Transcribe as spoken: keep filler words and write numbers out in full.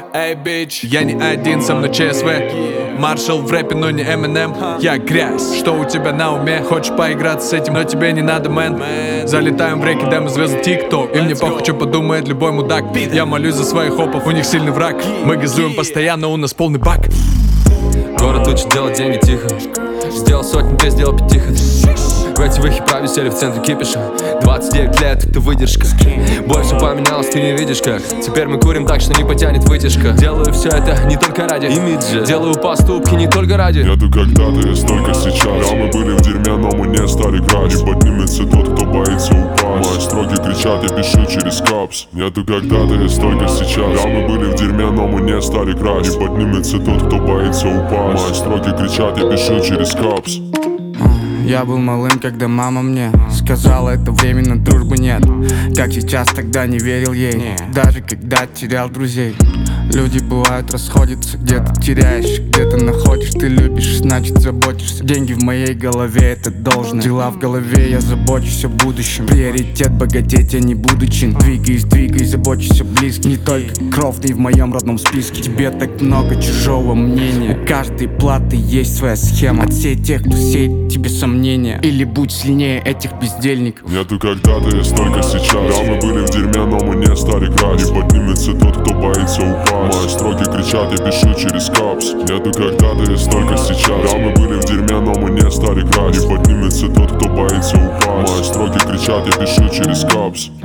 Эй, бич, я не один, со мной ЧСВ. Маршал в рэпе, но не Эминем. Я грязь, что у тебя на уме? Хочешь поиграться с этим, но тебе не надо, мэн. Залетаем в реки, демо звезды ТикТок. И мне похуй, что подумает любой мудак. Я молюсь за своих хопов, у них сильный враг. Мы газуем постоянно, у нас полный бак. Город учит делать деньги тихо. Сделал сотню, ты сделал пятихат. В эти выхи праве сели в центре кипиша. двадцать девять лет, это выдержка. Больше поменялось, ты не видишь как. Теперь мы курим так, что не потянет вытяжка. Делаю все это не только ради имиджа. Делаю поступки не только ради. Нету когда-то, есть только сейчас. Да, мы были в дерьме, но мы не стали крать. И поднимется тот, кто боится упасть. Мои строки кричат, я пишу через капс. Нету когда-то, есть только сейчас. Да, мы были в дерьме, но мы не стали крать. И поднимется тот, кто боится упасть. Мои строки кричат, я пишу через капс. Я был малым, когда мама мне сказала, это временно, дружбы нет. Как сейчас, тогда не верил ей, даже когда терял друзей. Люди бывают расходятся, где-то теряешь, где-то находишь. Ты любишь, значит заботишься. Деньги в моей голове, это должно. Дела в голове, я забочусь о будущем. Приоритет богатеть, я не будучи. Двигаюсь, двигаюсь, забочусь о близких. Не только кровный в моем родном списке. Тебе так много чужого мнения. Каждой платы есть своя схема. Отсей тех, кто сеет тебе сомнения. Или будь сильнее этих бездельников. Нету когда-то, есть только сейчас. Да, мы были в дерьме, но мы не стали крать. И поднимется тот, кто боится упасть. Мои строки кричат, я пишу через капс. Нету когда-то, есть только сейчас. Да, мы были в дерьме, но мы не стали крать. И поднимется тот, кто боится упасть. Мои строки кричат, я пишу через капс.